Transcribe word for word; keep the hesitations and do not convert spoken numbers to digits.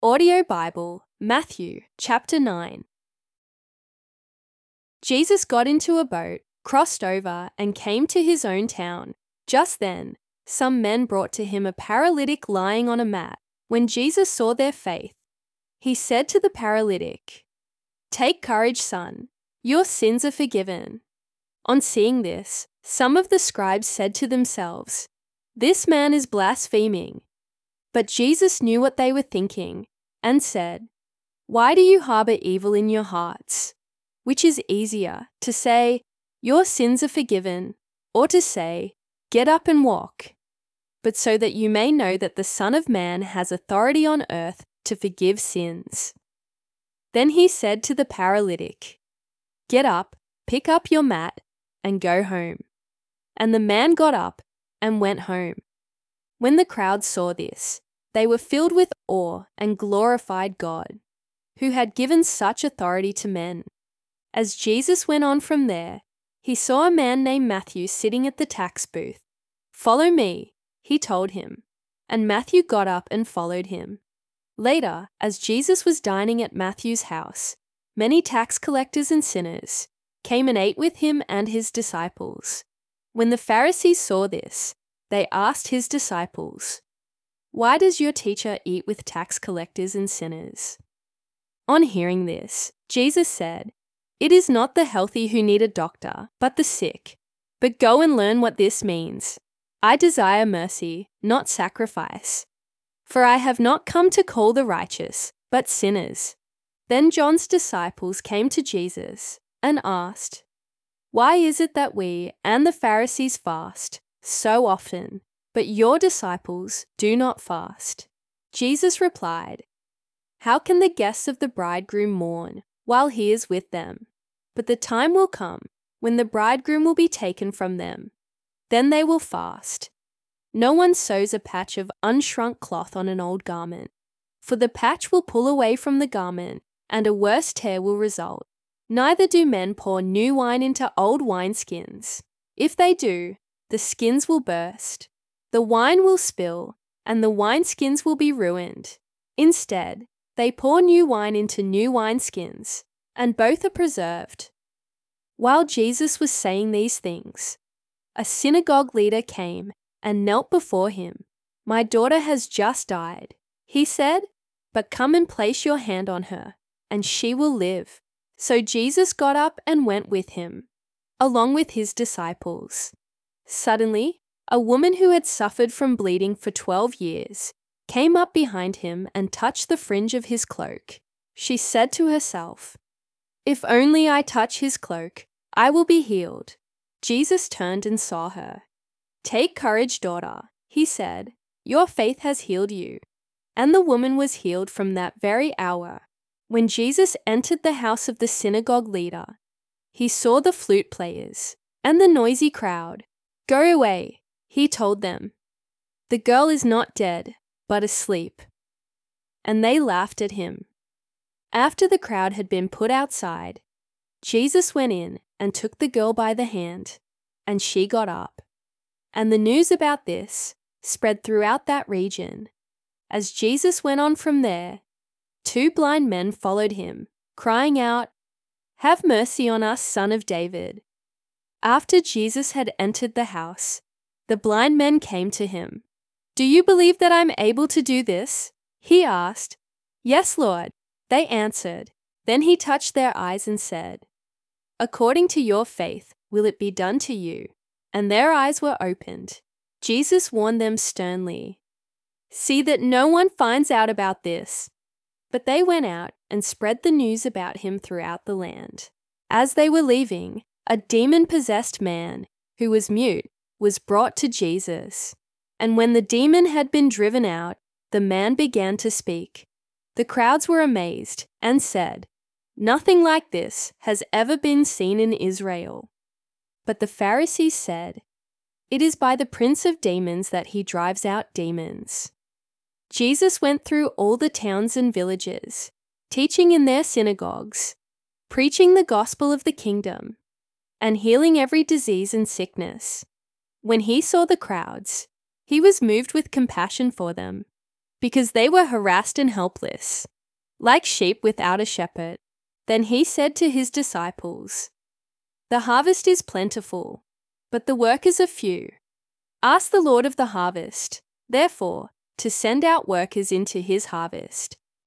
Audio Bible, Matthew chapter nine. Jesus got into a boat, crossed over, and came to his own town. Just then, some men brought to him a paralytic lying on a mat. When Jesus saw their faith, he said to the paralytic, "Take courage, son, your sins are forgiven." On seeing this, some of the scribes said to themselves, "This man is blaspheming." But Jesus knew what they were thinking and said, "Why do you harbor evil in your hearts? Which is easier, to say, 'Your sins are forgiven,' or to say, 'Get up and walk'? But so that you may know that the Son of Man has authority on earth to forgive sins." Then he said to the paralytic, "Get up, pick up your mat, and go home." And the man got up and went home. When the crowd saw this, they were filled with awe and glorified God, who had given such authority to men. As Jesus went on from there, he saw a man named Matthew sitting at the tax booth. "Follow me," he told him, and Matthew got up and followed him. Later, as Jesus was dining at Matthew's house, many tax collectors and sinners came and ate with him and his disciples. When the Pharisees saw this, they asked his disciples, "Why does your teacher eat with tax collectors and sinners?" On hearing this, Jesus said, "It is not the healthy who need a doctor, but the sick. But go and learn what this means. I desire mercy, not sacrifice. For I have not come to call the righteous, but sinners." Then John's disciples came to Jesus and asked, "Why is it that we and the Pharisees fast so often, but your disciples do not fast?" Jesus replied, "How can the guests of the bridegroom mourn while he is with them? But the time will come when the bridegroom will be taken from them. Then they will fast. No one sews a patch of unshrunk cloth on an old garment, for the patch will pull away from the garment, and a worse tear will result. Neither do men pour new wine into old wineskins. If they do, the skins will burst. The wine will spill, and the wineskins will be ruined. Instead, they pour new wine into new wineskins, and both are preserved." While Jesus was saying these things, a synagogue leader came and knelt before him. "My daughter has just died," he said, "but come and place your hand on her, and she will live." So Jesus got up and went with him, along with his disciples. Suddenly, a woman who had suffered from bleeding for twelve years came up behind him and touched the fringe of his cloak. She said to herself, "If only I touch his cloak, I will be healed." Jesus turned and saw her. "Take courage, daughter," he said, "your faith has healed you." And the woman was healed from that very hour. When Jesus entered the house of the synagogue leader, he saw the flute players and the noisy crowd. "Go away," he told them. "The girl is not dead, but asleep." And they laughed at him. After the crowd had been put outside, Jesus went in and took the girl by the hand, and she got up. And the news about this spread throughout that region. As Jesus went on from there, two blind men followed him, crying out, "Have mercy on us, Son of David." After Jesus had entered the house, the blind men came to him. "Do you believe that I'm able to do this?" he asked. "Yes, Lord," they answered. Then he touched their eyes and said, "According to your faith will it be done to you." And their eyes were opened. Jesus warned them sternly, "See that no one finds out about this." But they went out and spread the news about him throughout the land. As they were leaving, a demon-possessed man, who was mute, was brought to Jesus. And when the demon had been driven out, the man began to speak. The crowds were amazed and said, "Nothing like this has ever been seen in Israel." But the Pharisees said, "It is by the prince of demons that he drives out demons." Jesus went through all the towns and villages, teaching in their synagogues, preaching the gospel of the kingdom, and healing every disease and sickness. When he saw the crowds, he was moved with compassion for them, because they were harassed and helpless, like sheep without a shepherd. Then he said to his disciples, "The harvest is plentiful, but the workers are few. Ask the Lord of the harvest, therefore, to send out workers into his harvest."